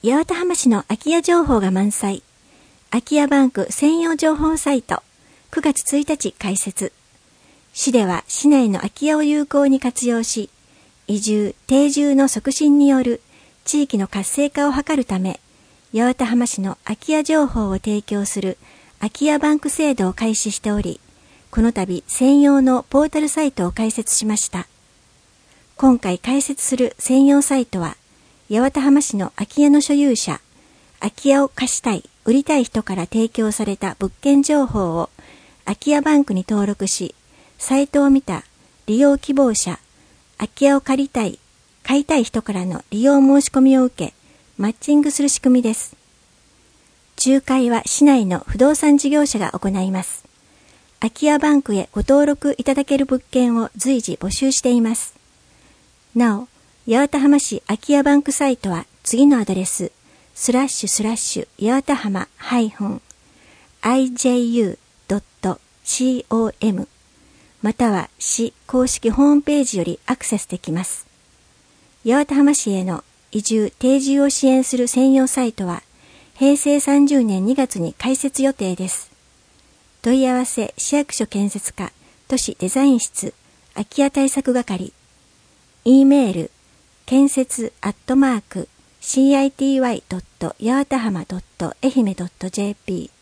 八幡浜市の空き家情報が満載。空き家バンク専用情報サイト、9月1日開設。市では市内の空き家を有効に活用し、移住・定住の促進による地域の活性化を図るため、八幡浜市の空き家情報を提供する空き家バンク制度を開始しており、この度専用のポータルサイトを開設しました。今回開設する専用サイトは、八幡浜市の空き家の所有者、空き家を貸したい、売りたい人から提供された物件情報を空き家バンクに登録し、サイトを見た利用希望者、空き家を借りたい、買いたい人からの利用申し込みを受け、マッチングする仕組みです。仲介は市内の不動産事業者が行います。空き家バンクへご登録いただける物件を随時募集しています。なお、八幡浜市空き家バンクサイトは次のアドレス、八幡浜-iju.com または市公式ホームページよりアクセスできます。八幡浜市への移住・定住を支援する専用サイトは平成30年2月に開設予定です。問い合わせ市役所建設課都市デザイン室空き家対策係 E メール建設@city.yavatahama.愛媛.jp